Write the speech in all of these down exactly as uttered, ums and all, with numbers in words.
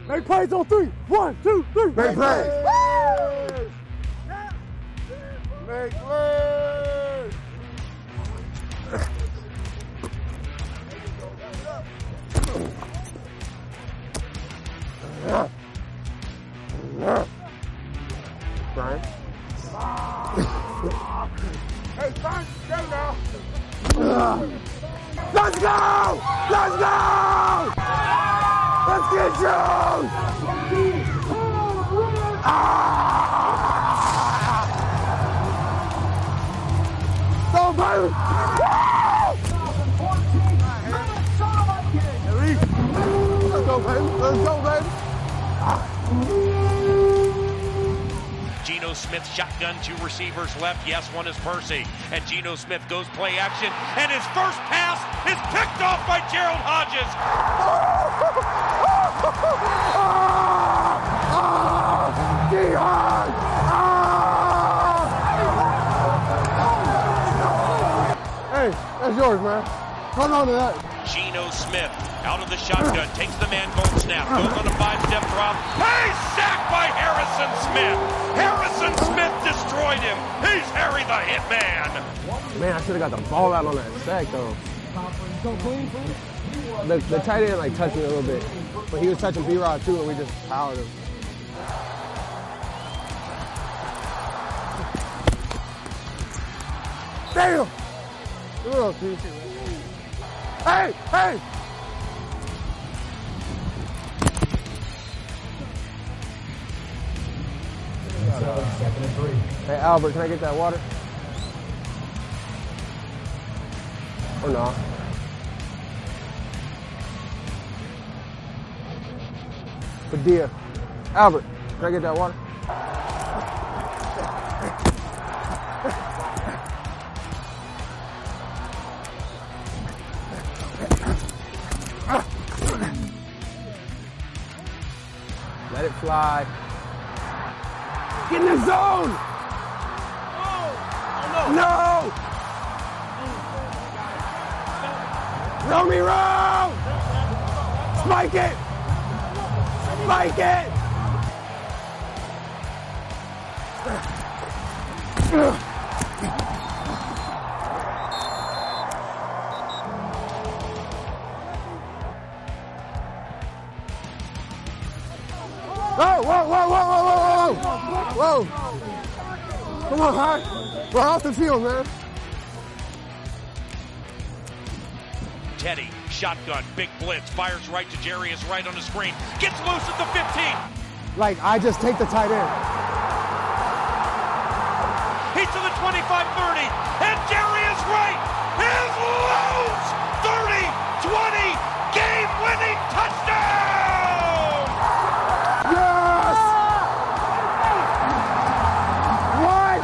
Make plays on three. One, two, three. Make plays. Woo! Make plays. Brian. Hey, Brian, go now. Let's go! Let's go! Let's get Jones! Ah! So, baby! Let's go, baby! Let's go, baby! Geno Smith shotgun, two receivers left. Yes, one is Percy. And Geno Smith goes play action. And his first pass is picked off by Gerald Hodges. Jihad! Hey, that's yours, man. Hold on to that. Geno Smith out of the shotgun, takes the man goal snap, goes on a five-step drop. Hey, sacked by Harrison Smith. Harrison Smith destroyed him. He's Harry the Hitman. Man, I should have got the ball out on that sack, though. The, the tight end, like, touched me a little bit. But he was touching B-Rod, too, and we just powered him. Damn! Give it up, T. Hey! Hey! Hey, Albert, can I get that water? Or not? Padilla. Albert, can I get that water? Let it fly. Get in the zone! Oh, no! No! Roll me, roll! Spike it! Spike it! Whoa, whoa, whoa, whoa, whoa, whoa, whoa! Whoa! Come on, Hart. We're off the field, man. Teddy, shotgun, big blitz, fires right to Jarius right on the screen. Gets loose at the fifteen. Like, I just take the tight end. He's to the twenty-five thirty. And Jarius Wright is loose! thirty twenty, game-winning touchdown! Yes! What?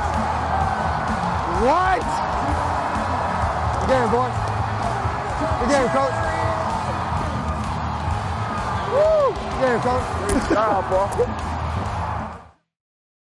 What? Good game, boys. Good game, coach. Woo! Good game, coach. Good job, bro.